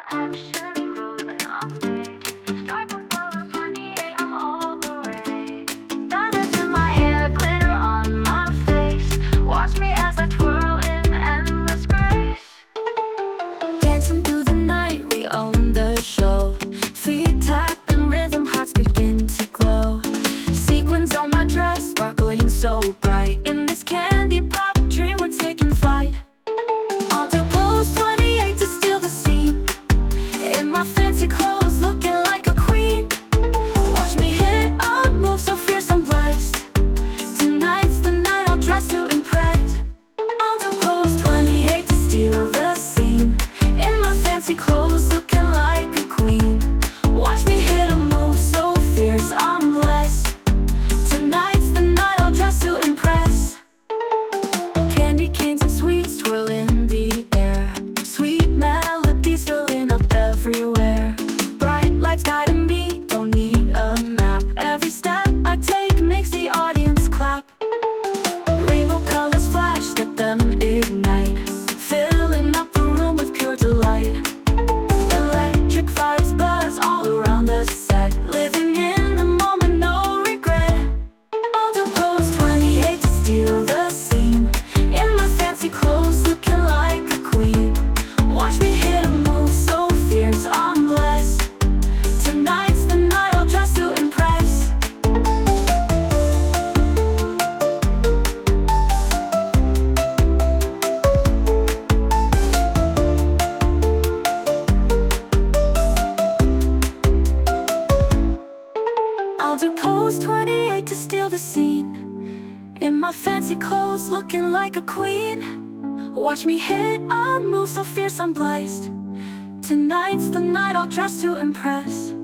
action ruling on me. Start before the 28, I'm all the way. Diamonds in my hair, glitter on my face. Watch me as I twirl in endless grace. Dancing through the night, we own the show. Feet tap and rhythm, hearts begin to glow. Sequins on my dress, sparkling so bright. In this candy pop dream, we're taking flight. I'll do pose 28 to steal the scene. In my fancy clothes, looking like a queen. Watch me hit a move so fierce I'm blessed. Tonight's the night I'll dress to impress. I'll do pose 28 to steal the scene. In my fancy clothes, looking like a queen. Watch me hit a move so fierce I'm blessed. Tonight's the night I'll dress to impress. Candy canes and sweets twirl in the air. Sweet melodies filling up everywhere. Bright lights guiding me, don't need a map. Every step I take makes the audience clap. Rainbow colors flash, let them ignite. Filling up the room with pure delight. Electric fires buzz all around the set. Living in the moment, no regret. I'll do pose 28 to steal the scene. In my fancy clothes, looking like a queen. Watch me hit a move so fierce I'm blessed. Tonight's the night I'll dress to impress. I'll do pose 28 to steal the scene. In my fancy clothes, looking like a queen. Watch me hit a move so fierce I'm blessed. Tonight's the night I'll dress to impress.